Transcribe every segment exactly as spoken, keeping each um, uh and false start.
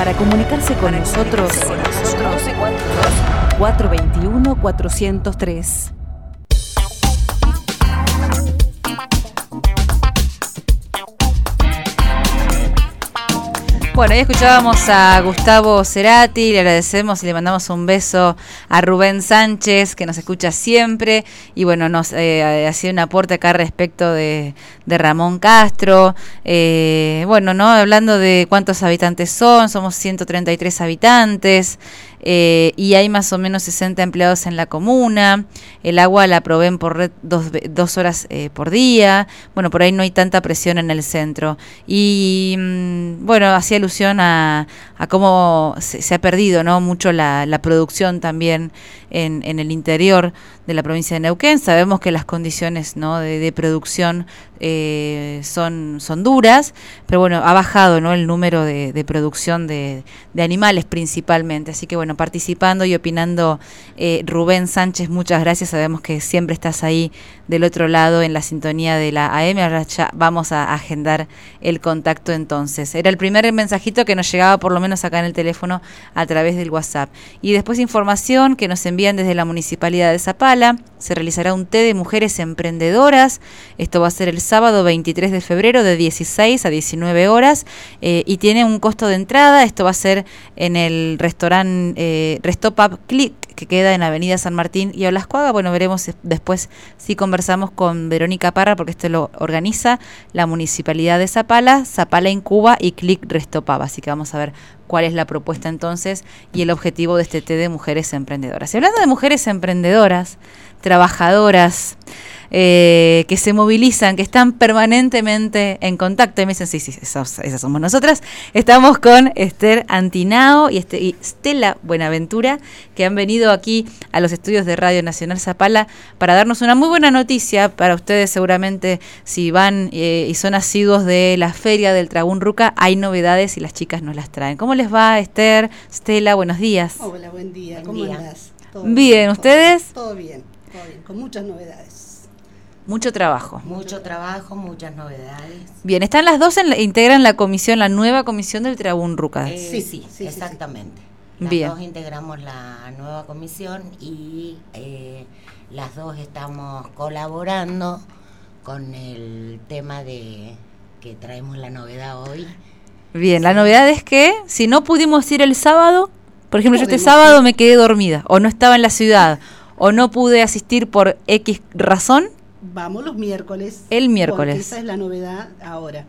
Para comunicarse con nosotros, cuatro dos uno, cuatro cero tres. Bueno, ahí escuchábamos a Gustavo Cerati, le agradecemos y le mandamos un beso a Rubén Sánchez, que nos escucha siempre, y bueno, nos eh, hacía un aporte acá respecto de, de Ramón Castro, eh, bueno, ¿no? Hablando de cuántos habitantes son, somos ciento treinta y tres habitantes, eh, y hay más o menos sesenta empleados en la comuna, el agua la proveen por red dos, dos horas eh, por día, bueno, por ahí no hay tanta presión en el centro, y mmm, bueno, hacía alusión a, a cómo se, se ha perdido, ¿no? mucho la, la producción también en, en el interior de la provincia de Neuquén. Sabemos que las condiciones, ¿no? de, de producción eh, son, son duras, pero bueno, ha bajado, ¿no? el número de, de producción de, de animales principalmente. Así que bueno, participando y opinando eh, Rubén Sánchez, muchas gracias. Sabemos que siempre estás ahí del otro lado en la sintonía de la A M. Ahora ya vamos a agendar el contacto entonces. Era el primer mensajito que nos llegaba por lo menos acá en el teléfono a través del WhatsApp. Y después información que nos envían desde la Municipalidad de Zapala. Se realizará un té de mujeres emprendedoras. Esto va a ser el sábado veintitrés de febrero de dieciséis a diecinueve horas eh, y tiene un costo de entrada. Esto va a ser en el restaurante eh, Restopub Click, que queda en Avenida San Martín y Olascuaga. Bueno, veremos después si conversamos con Verónica Parra, porque esto lo organiza la Municipalidad de Zapala, Zapala Incuba y Click Restopub. Así que vamos a ver cuál es la propuesta entonces y el objetivo de este té de mujeres emprendedoras. Y hablando de mujeres emprendedoras, trabajadoras, eh, que se movilizan, que están permanentemente en contacto, y me dicen, sí, sí, esas, esas somos nosotras. Estamos con Esther Antinao y, este, y Stella Buenaventura, que han venido aquí a los estudios de Radio Nacional Zapala para darnos una muy buena noticia para ustedes. Seguramente si van eh, y son asiduos de la Feria del Trabún Ruca, hay novedades y las chicas nos las traen. ¿Cómo les va, Esther? Stella, buenos días. Hola, buen día. Buen ¿Cómo día. andás? ¿Todo bien? bien. ¿Ustedes? Todo bien, todo bien, con muchas novedades. Mucho trabajo. Mucho trabajo, muchas novedades. Bien, están las dos, en la, integran la comisión, la nueva comisión del Trabún Ruca. Eh, sí, sí, sí, exactamente. Sí, sí. Las bien. dos integramos la nueva comisión y eh, las dos estamos colaborando con el tema de que traemos la novedad hoy. Bien, sí. La novedad es que si no pudimos ir el sábado, por ejemplo, yo este Podemos sábado ir. me quedé dormida, o no estaba en la ciudad, o no pude asistir por X razón. Vamos los miércoles. El miércoles. Porque esa es la novedad ahora.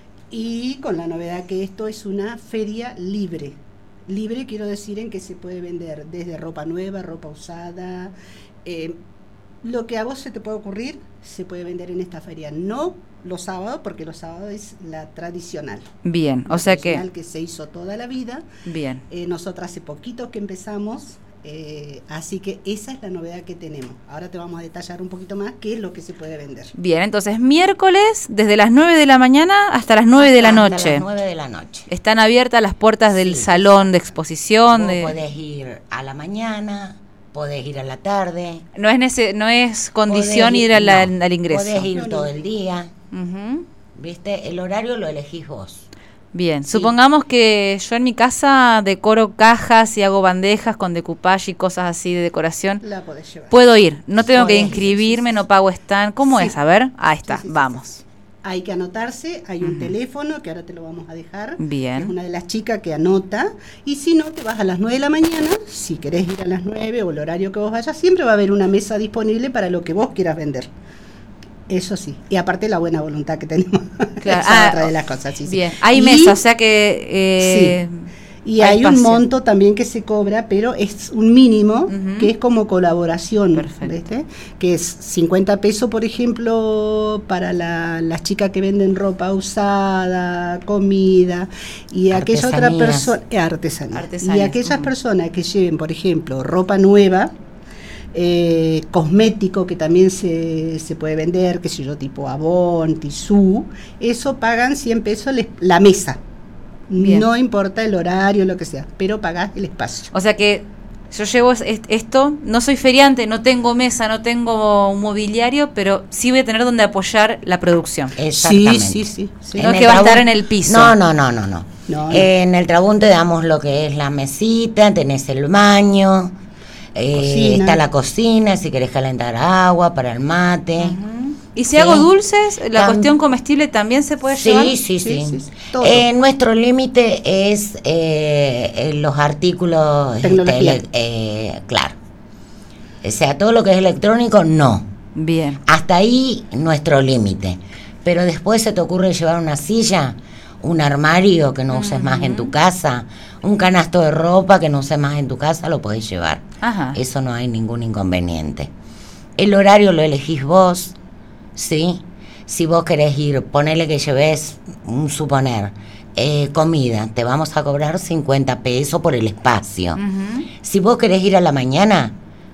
Y con la novedad que esto es una feria libre. Libre quiero decir en que se puede vender desde ropa nueva, ropa usada. Eh, lo que a vos se te puede ocurrir, se puede vender en esta feria. No los sábados, porque los sábados es la tradicional. Bien, o la sea tradicional que... que se hizo toda la vida. Bien. Eh, nosotras hace poquito que empezamos. Eh, así que esa es la novedad que tenemos. Ahora te vamos a detallar un poquito más qué es lo que se puede vender. Bien, entonces miércoles desde las nueve de la mañana hasta las nueve de la Hasta noche. las nueve de la noche. Están abiertas las puertas del Sí. salón de exposición. Vos De... podés ir a la mañana, podés ir a la tarde. No es nece... no es condición podés ir a la- no, al ingreso. Podés ir No, no. todo el día. Ujú. ¿Viste? El horario lo elegís vos. Bien, Sí. supongamos que yo en mi casa decoro cajas y hago bandejas con decoupage y cosas así de decoración. La podés llevar. Puedo ir, no tengo que Podés, inscribirme, sí, sí, no sí. pago stand. ¿Cómo Sí. es? A ver, ahí está, Sí, sí, sí, vamos. sí. Hay que anotarse, hay un Ujú. teléfono que ahora te lo vamos a dejar. Bien. Es una de las chicas que anota. Y si no, te vas a las nueve de la mañana. Si querés ir a las nueve o el horario que vos vayas, siempre va a haber una mesa disponible para lo que vos quieras vender. Eso sí. Y aparte la buena voluntad que tenemos. Claro. Esa es Ah, otra de las cosas. Sí, sí. Bien, hay Y- mesa, o sea que... eh, Y hay, un espacio. monto también que se cobra, pero es un mínimo, Ujú. que es como colaboración, Perfecto. ¿viste? Que es cincuenta pesos, por ejemplo, para la- las chicas que venden ropa usada, comida, y aquella otra Artesanías. persona, eh, artesanía. Artesanías, Y aquellas ujú. personas que lleven, por ejemplo, ropa nueva, eh, cosmético que también se, se puede vender, qué sé yo, tipo Avon, Tissú, eso pagan cien pesos les- la mesa. Bien. No importa el horario, lo que sea, pero pagás el espacio. O sea que yo llevo esto, no soy feriante, no tengo mesa, no tengo mobiliario, pero sí voy a tener donde apoyar la producción. Exactamente. Sí, sí, sí. sí. No es que va a estar en el piso. No, no, no, no, no. No, no. Eh, en el Trabún te damos lo que es la mesita, tenés el baño, eh, está la cocina, si querés calentar agua para el mate. Uh-huh. Y si sí. hago dulces, la Tam- cuestión comestible también se puede sí, llevar. Sí, sí, Sí, sí. sí, todo. Eh, nuestro límite es eh, eh, los artículos, Tecnología. este, ele- eh, claro. O sea, todo lo que es electrónico, no. Bien. Hasta ahí nuestro límite. Pero después se te ocurre llevar una silla, un armario que no uses uh-huh. más en tu casa, un canasto de ropa que no uses más en tu casa, lo podés llevar. Ajá. Eso no hay ningún inconveniente. El horario lo elegís vos, ¿sí? Si vos querés ir, ponele que lleves, un suponer, eh, comida, te vamos a cobrar cincuenta pesos por el espacio. Uh-huh. Si vos querés ir a la mañana,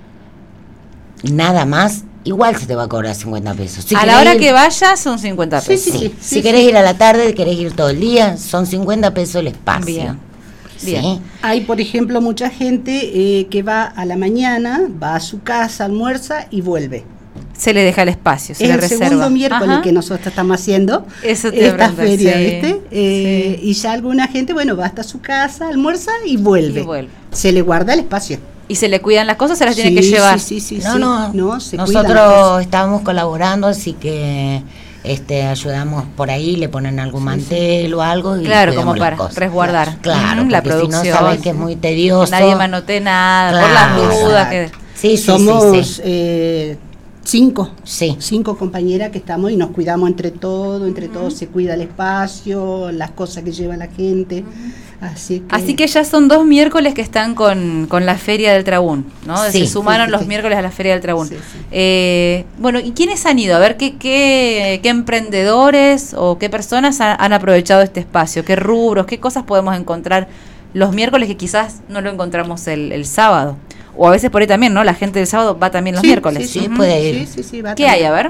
nada más, igual se te va a cobrar cincuenta pesos. Si a querés la hora ir, que vayas son cincuenta pesos. Sí, Sí, sí, si sí, querés sí. ir a la tarde, querés ir todo el día, son cincuenta pesos el espacio. Bien. ¿Sí? Bien. Hay, por ejemplo, mucha gente eh, que va a la mañana, va a su casa, almuerza y vuelve. Se le deja el espacio, se Es le el reserva. segundo miércoles Ajá. que nosotros estamos haciendo Eso te iba a esta preguntar, feria, sí, ¿viste? Eh, sí. Y ya alguna gente, bueno, va hasta su casa, almuerza y vuelve. Y vuelve. Se le guarda el espacio. ¿Y se le cuidan las cosas o se las Sí, tiene que llevar? Sí, sí, sí. No, sí. no, no se cuidan las nosotros cosas. estábamos colaborando, así que este ayudamos por ahí, le ponen algún mantel o algo y Claro, cuidamos como las para cosas. resguardar. Claro, Ujú, la porque si producción. no sabes que es muy tedioso. Nadie manote nada, Claro. por las dudas. Que... Sí, sí, Somos sí, sí. eh, cinco. Sí. Cinco compañeras que estamos y nos cuidamos entre todos, entre todos se cuida el espacio, las cosas que lleva la gente. Así que, Así que ya son dos miércoles que están con, con la Feria del Trabún, ¿no? Sí. Se sumaron Sí, sí, los sí. miércoles a la Feria del Trabún. Sí, sí. Eh, bueno, ¿y quiénes han ido? A ver, ¿qué, qué, qué emprendedores o qué personas han, han aprovechado este espacio? ¿Qué rubros, qué cosas podemos encontrar los miércoles que quizás no lo encontramos el, el sábado? O a veces por ahí también, ¿no? La gente del sábado va también los Sí, miércoles. sí, Ujú. puede ir. Sí, sí, sí, va ¿Qué también. hay? A ver.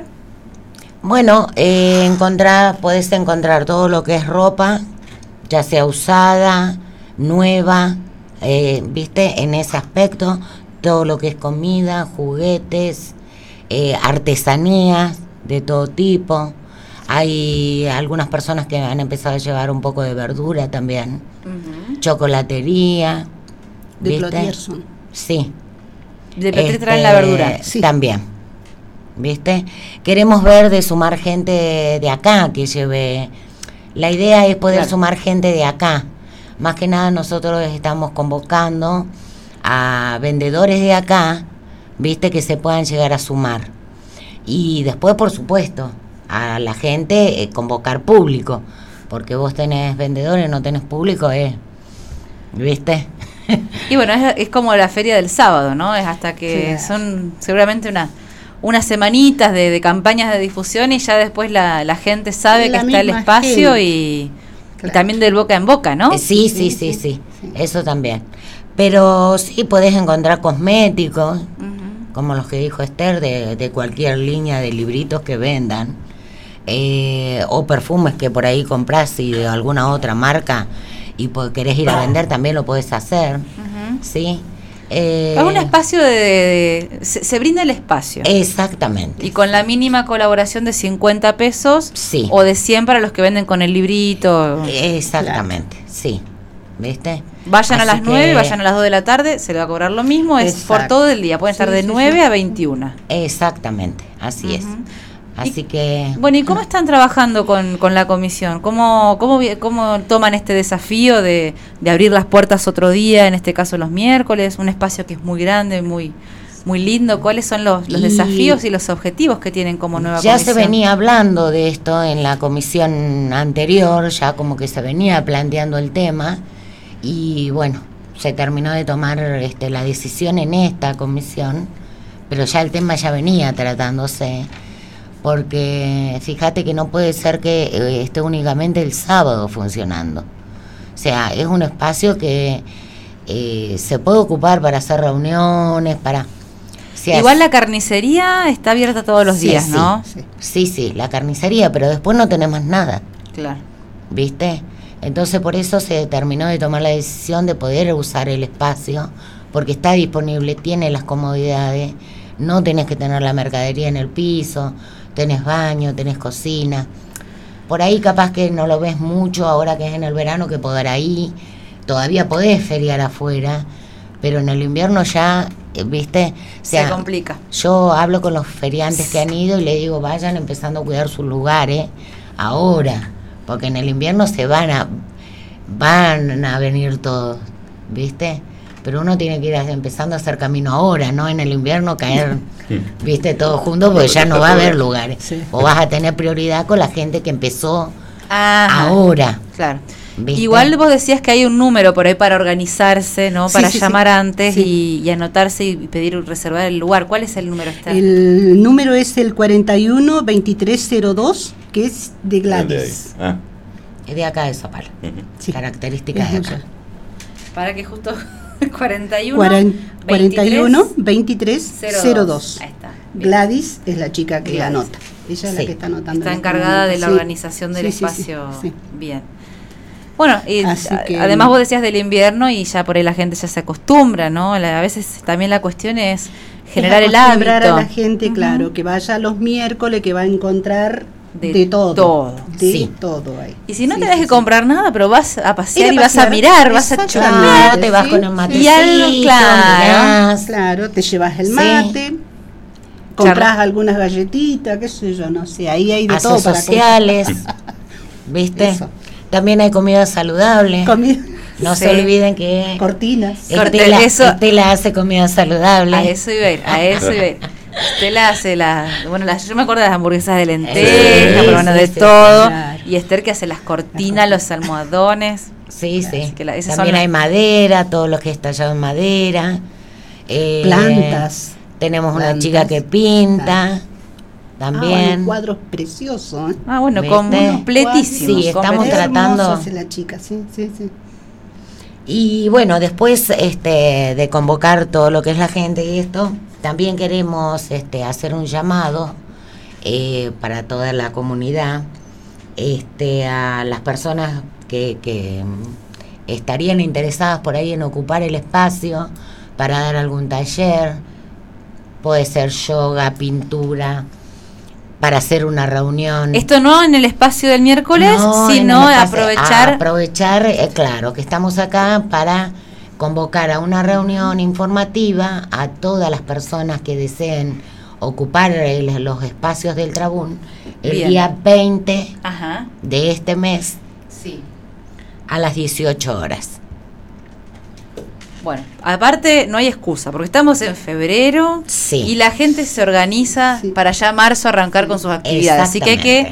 Bueno, eh, encontrar, podés encontrar todo lo que es ropa, ya sea usada, nueva, eh, viste, en ese aspecto, todo lo que es comida, juguetes, eh, artesanías de todo tipo. Hay algunas personas que han empezado a llevar un poco de verdura también, Ujú. De chocolatería, ¿viste? Plotierson. Sí. De Petri Este, traen la verdura. Sí. También, ¿viste? Queremos ver de sumar gente de acá que lleve. La idea es poder Claro. sumar gente de acá. Más que nada nosotros estamos convocando a vendedores de acá, ¿viste? Que se puedan llegar a sumar. Y después, por supuesto, a la gente eh, convocar público. Porque vos tenés vendedores, no tenés público, eh, ¿viste? Y bueno, es, es como la feria del sábado, ¿no? Es hasta que Sí. son seguramente una unas semanitas de, de campañas de difusión y ya después la, la gente sabe La que está el misma espacio gente. y, Claro. y también del boca en boca, ¿no? Eh, Sí, sí, Sí, sí, sí, sí, sí. eso también. Pero sí podés encontrar cosméticos, Ujú. como los que dijo Esther, de, de cualquier línea de libritos que vendan, eh, o perfumes que por ahí compras y de alguna otra marca y po- querés ir a vender, también lo podés hacer, Ujú. ¿sí? Eh, Es un espacio de... de- se, se brinda el espacio. Exactamente. Y con la mínima colaboración de cincuenta pesos Sí. o de cien para los que venden con el librito. Exactamente, sí. ¿Viste? Vayan a Así las nueve, que- vayan a las dos de la tarde, se le va a cobrar lo mismo, es por Exacto. todo el día, pueden estar Sí, de sí, nueve sí. a veintiuna. Exactamente, así es. Ujú. Así que... Bueno, ¿y cómo están trabajando con, con la comisión? ¿Cómo, cómo, vi- cómo toman este desafío de, de abrir las puertas otro día, en este caso los miércoles, un espacio que es muy grande, muy muy lindo? ¿Cuáles son los, los Y- desafíos y los objetivos que tienen como nueva Ya comisión? se venía hablando de esto en la comisión anterior, ya como que se venía planteando el tema y bueno, se terminó de tomar este, la decisión en esta comisión, pero ya el tema ya venía tratándose, porque fíjate que no puede ser que eh, esté únicamente el sábado funcionando. O sea, es un espacio que eh, se puede ocupar para hacer reuniones, para... o sea, Igual la carnicería está abierta todos los Sí, días, sí. ¿no? Sí. Sí, sí, la carnicería, pero después no tenemos nada, Claro. ¿viste? Entonces por eso se terminó de tomar la decisión de poder usar el espacio, porque está disponible, tiene las comodidades, no tenés que tener la mercadería en el piso, tenés baño, tenés cocina. Por ahí capaz que no lo ves mucho ahora que es en el verano, que por ahí todavía podés feriar afuera, pero en el invierno ya, ¿viste? O sea, se complica. Yo hablo con los feriantes que han ido y les digo, vayan empezando a cuidar sus lugares ahora, porque en el invierno se van a van a venir todos, ¿viste? Pero uno tiene que ir empezando a hacer camino ahora, no en el invierno caer, ¿viste? Todos juntos, porque ya no va a haber lugares. Sí. O vas a tener prioridad con la gente que empezó Ajá. ahora. Claro. ¿Viste? Igual vos decías que hay un número por ahí para organizarse, ¿no? Para sí, sí, llamar sí. antes sí. Y, y anotarse y pedir reservar el lugar. ¿Cuál es el número? Está? El número es el cuarenta y uno veintitrés cero dos, que es de Gladys. De ah. Es de acá de Zapala. Uh-huh. Sí. Características de acá. Para que justo cuarenta y uno, cuarenta y uno veintitrés cero dos. Ahí está. Bien. Gladys es la chica que Gladys. Anota. Ella es sí. la que está anotando. Está encargada de la sí. organización del sí, espacio. Sí, sí, sí. Bien. Bueno, y que, además vos decías del invierno y ya por ahí la gente ya se acostumbra, ¿no? La, a veces también la cuestión es generar es el hábito. A la gente, uh-huh. claro, que vaya los miércoles, que va a encontrar de, de todo. todo. De sí. todo ahí. Y si no sí, tenés sí, que sí. comprar nada, pero vas a pasear y, y vas a mirar, vas a chupar, te vas sí, con el matecito, y algo, claro, claro, te llevas el mate. Sí. Compras Char- algunas galletitas, qué sé yo, no sé, ahí hay de Haces todo para sociales, ¿viste? Eso. También hay comida saludable. Comida. No sí. se olviden que cortinas. Estela, eso, Estela hace comida saludable. A eso iba a ir, a eso iba a ir. Estela hace las, bueno, las, yo me acuerdo de las hamburguesas de lenteja, sí, pero bueno, sí, de sí, todo. Claro. Y Esther que hace las cortinas, los almohadones. Sí, claro, sí. Que la, también hay las... madera, todo lo que es tallado en madera. Eh, Plantas. Tenemos Plantas. una chica que pinta. Claro. También. Ah, bueno, cuadros preciosos. ¿eh? Ah, bueno, completísimos. Sí, estamos tratando. Hace la chica, sí, sí, sí. Y bueno, después este, de convocar todo lo que es la gente y esto, también queremos este, hacer un llamado eh, para toda la comunidad, este, a las personas que, que estarían interesadas por ahí en ocupar el espacio para dar algún taller, puede ser yoga, pintura, para hacer una reunión. Esto no en el espacio del miércoles, no, sino aprovechar. Aprovechar, eh, claro, que estamos acá para convocar a una reunión informativa a todas las personas que deseen ocupar el, los espacios del Trabún el Bien. día veinte Ajá. de este mes sí. a las dieciocho horas. Bueno, aparte no hay excusa, porque estamos en febrero sí. y la gente se organiza sí. para ya marzo arrancar sí. con sus actividades. Así que hay que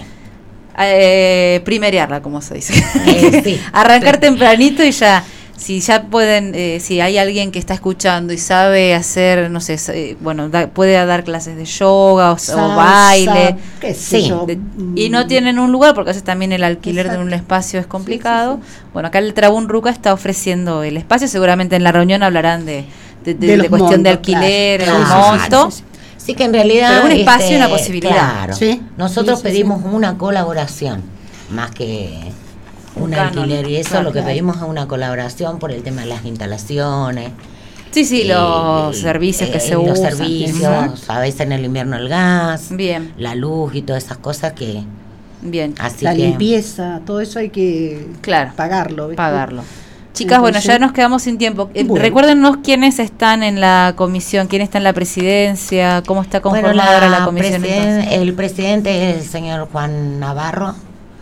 eh, primerearla, como se dice. Eh, sí. Arrancar sí. tempranito y ya, si ya pueden, eh, si hay alguien que está escuchando y sabe hacer, no sé, eh, bueno, da, puede dar clases de yoga o, Salsa, o baile. ¿Qué sí. de, y no tienen un lugar, porque a veces también el alquiler Exacto. de un espacio es complicado. Sí, sí, sí. Bueno, acá el Trabún Ruca está ofreciendo el espacio, seguramente en la reunión hablarán de, de, de, de, de cuestión montos, de alquiler, claro, el claro, monto. Sí, sí, sí. sí que en realidad... Pero un espacio y este, una posibilidad. Claro, ¿Sí? nosotros sí, sí, pedimos sí. una colaboración, más que un, un alquiler, y eso claro, lo que claro. pedimos es una colaboración por el tema de las instalaciones. Sí, sí, eh, los servicios que eh, se los usan. Los servicios, a veces en el invierno el gas, Bien. la luz y todas esas cosas que... Bien. Así la que, limpieza, todo eso hay que claro, pagarlo. ¿Ves? Pagarlo. Chicas, Entonces, bueno, ya nos quedamos sin tiempo. Eh, bueno. Recuérdenos quiénes están en la comisión, quién está en la presidencia, cómo está conformada bueno, la, ahora la comisión. Presiden- el presidente es el señor Juan Navarro,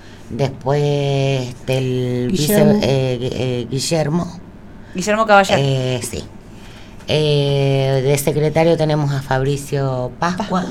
después del Guillermo. vice eh, eh, Guillermo. Guillermo Caballero. Eh, sí. Eh, de secretario tenemos a Fabricio Pascua. Pascua.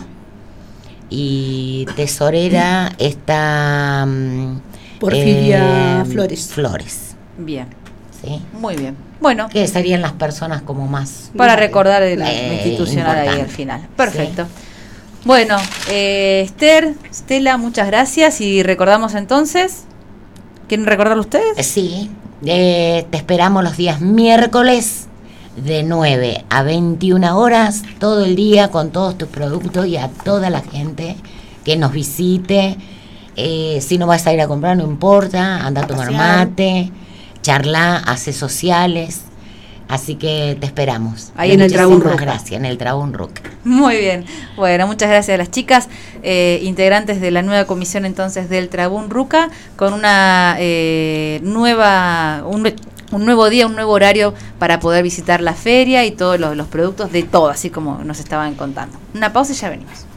Y tesorera está Porfiria eh, Flores. Flores. Bien. Sí. Muy bien. Bueno. Que serían las personas como más... Para recordar el eh, institucional importante. ahí al final. Perfecto. Sí. Bueno, eh, Esther, Stella, muchas gracias. Y recordamos entonces... ¿Quieren recordarlo ustedes? Sí. Eh, te esperamos los días miércoles de nueve a veintiuna horas, todo el día con todos tus productos y a toda la gente que nos visite. Eh, si no vas a ir a comprar, no importa, anda a tomar mate, charla, hace sociales. Así que te esperamos. Ahí en el Muchísimas Trabún Ruca. gracias, en el Trabún Ruca. Muy bien. Bueno, muchas gracias a las chicas, eh, integrantes de la nueva comisión entonces del Trabún Ruca, con una eh, nueva, un, un nuevo día, un nuevo horario para poder visitar la feria y todos los, los productos de todo, así como nos estaban contando. Una pausa y ya venimos.